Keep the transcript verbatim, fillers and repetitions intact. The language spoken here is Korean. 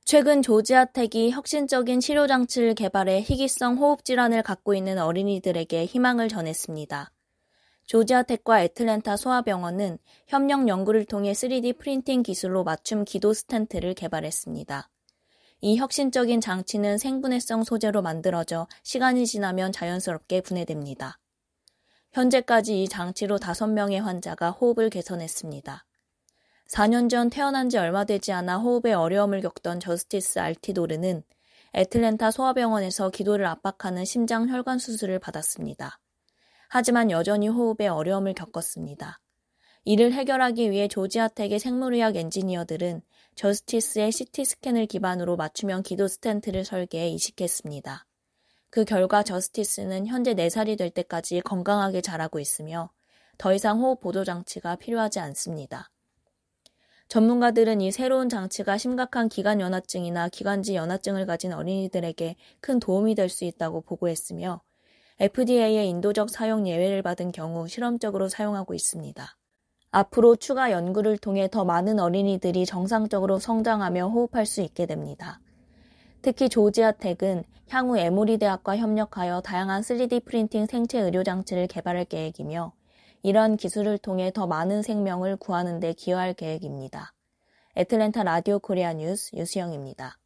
최근 조지아텍이 혁신적인 치료장치를 개발해 희귀성 호흡질환을 갖고 있는 어린이들에게 희망을 전했습니다. 조지아텍과 애틀랜타 소아병원은 협력 연구를 통해 쓰리디 프린팅 기술로 맞춤 기도 스텐트를 개발했습니다. 이 혁신적인 장치는 생분해성 소재로 만들어져 시간이 지나면 자연스럽게 분해됩니다. 현재까지 이 장치로 다섯 명의 환자가 호흡을 개선했습니다. 사 년 전 태어난 지 얼마 되지 않아 호흡에 어려움을 겪던 저스티스 알티도르는 애틀랜타 소아병원에서 기도를 압박하는 심장 혈관 수술을 받았습니다. 하지만 여전히 호흡에 어려움을 겪었습니다. 이를 해결하기 위해 조지아텍의 생물의학 엔지니어들은 저스티스의 씨티 스캔을 기반으로 맞춤형 기도 스텐트를 설계해 이식했습니다. 그 결과 저스티스는 현재 네 살이 될 때까지 건강하게 자라고 있으며 더 이상 호흡 보조 장치가 필요하지 않습니다. 전문가들은 이 새로운 장치가 심각한 기관연화증이나 기관지 연화증을 가진 어린이들에게 큰 도움이 될 수 있다고 보고했으며 에프디에이의 인도적 사용 예외를 받은 경우 실험적으로 사용하고 있습니다. 앞으로 추가 연구를 통해 더 많은 어린이들이 정상적으로 성장하며 호흡할 수 있게 됩니다. 특히 조지아텍은 향후 에모리 대학과 협력하여 다양한 쓰리디 프린팅 생체 의료 장치를 개발할 계획이며 이러한 기술을 통해 더 많은 생명을 구하는 데 기여할 계획입니다. 애틀랜타 라디오 코리아 뉴스 유수영입니다.